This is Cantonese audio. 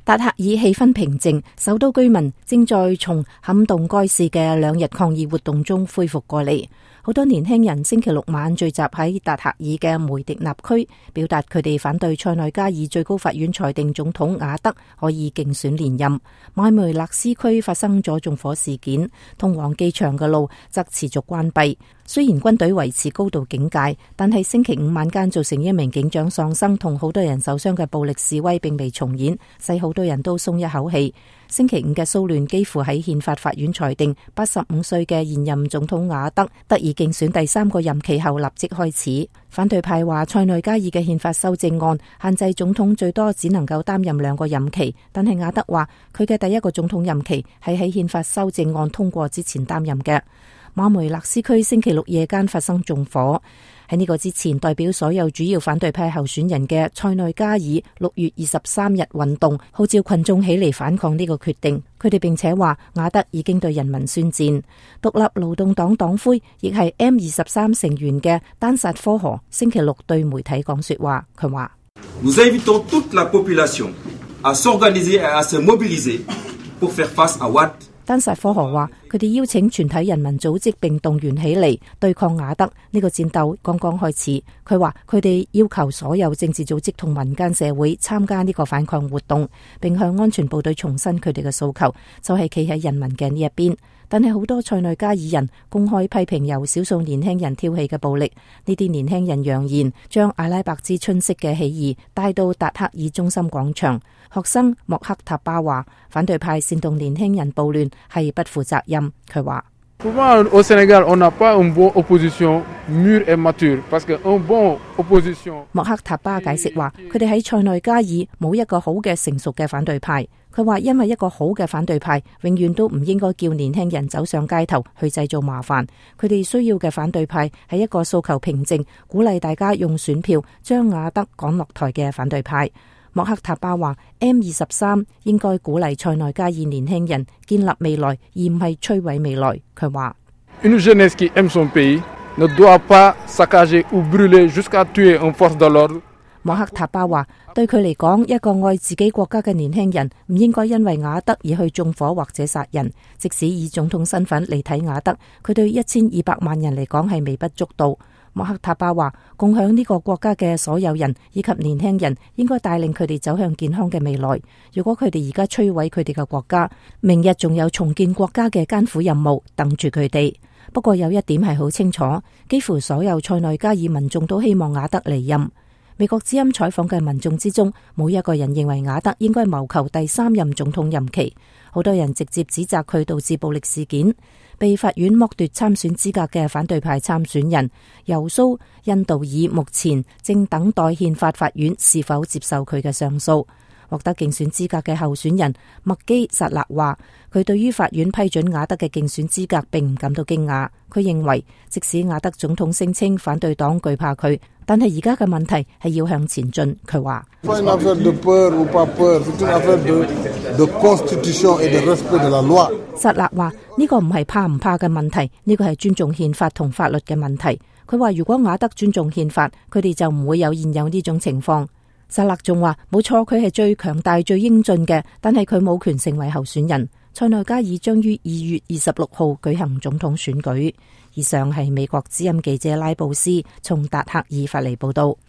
達克爾氣氛平靜，首都居民正在從撼動該市嘅2日抗議活動中恢復過嚟。好多年輕人星期六晚聚集喺達克爾嘅梅迪納區，表達佢哋反對塞內加爾最高法院裁定總統瓦德可以競選連任。馬梅勒斯區發生咗縱火事件，通往機場嘅路則持續關閉。雖然軍隊維持高度警戒，但係星期五晚間造成1名警長喪生同好多人受傷嘅暴力示威並未重演，使好多人都鬆一口氣。星期五嘅騷亂幾乎喺憲法法院裁定85歲嘅現任總統瓦德得以競選第3個任期後立即開始。反對派話塞內加爾嘅憲法修正案限制總統最多只能夠擔任2個任期，但係瓦德話佢嘅第1個總統任期係喺憲法修正案通過之前擔任嘅。馬梅勒斯區星期六夜間發生縱火。喺呢個之前，代表所有主要反對派候選人嘅塞內加爾6月23日運動號召群眾起嚟反抗呢個決定。佢哋並且話瓦德已經對人民宣戰。獨立勞動黨黨魁亦係 M23 成員嘅丹薩科河星期六對媒體講說話，佢話 ：Nous invitons toute la population à s'organiser et à se mobiliser pour faire face à Ouad。 丹薩科河話：佢哋邀請全體人民組織並動員起嚟對抗瓦德。呢個戰鬥剛剛開始。佢話佢哋要求所有政治組織同民間社會參加呢個反抗活動，並向安全部隊重申佢哋嘅訴求，就係企喺人民嘅呢一邊。但係好多塞內加爾人公開批評由少數年輕人挑起嘅暴力。呢啲年輕人揚言將阿拉伯之春式嘅起義帶到達克爾中心廣場。學生莫克塔巴話：反對派煽動年輕人暴亂係不負責任。佢話：莫克塔巴解釋話，佢哋喺塞內加爾冇一個好嘅成熟嘅反對派。佢話因為一個好嘅反對派永遠都唔應該叫年輕人走上街頭去製造麻煩。佢哋需要嘅反對派係一個訴求平靜、鼓勵大家用選票將瓦德趕落台嘅反對派。莫克塔巴話 M23 應該鼓勵塞內加爾年輕人建立未來，而唔係摧毀未來。佢話莫克塔巴話對佢嚟講，一個愛自己國家嘅年輕人唔應該因為瓦德而去縱火或者殺人。即使以總統身份嚟睇瓦德，佢對1200萬人嚟講係微不足道。莫克塔巴話，共享呢個國家嘅所有人以及年輕人應該帶領佢哋走向健康嘅未來。如果佢哋而家摧毀佢哋嘅國家，明日仲有重建國家嘅艱苦任務等住佢哋。不過有一點係好清楚，幾乎所有塞內加爾民眾都希望瓦德離任。美國之音採訪嘅民眾之中，冇一個人認為瓦德應該謀求第3任總統任期。好多人直接指責佢導致暴力事件。被法院剝奪參選資格嘅反對派參選人尤蘇印度爾目前正等待憲法法院是否接受佢嘅上訴。獲得競選資格嘅候選人麥基薩勒話，佢對於法院批准瓦德嘅競選資格並唔感到驚訝。佢認為即使瓦德總統聲稱反對黨懼怕佢，但係而家嘅問題係要向前進。佢話薩勒話呢個唔係怕唔怕嘅問題，呢個係尊重憲法同法律嘅問題。佢話如果瓦德尊重憲法，佢哋就唔會有現有呢種情況。薩勒仲話冇錯，佢係最強大最英俊嘅，但係佢冇權成為候選人。塞內加爾將於2月26號舉行總統選舉。以上係美國之音記者拉布斯從達克爾發嚟報道。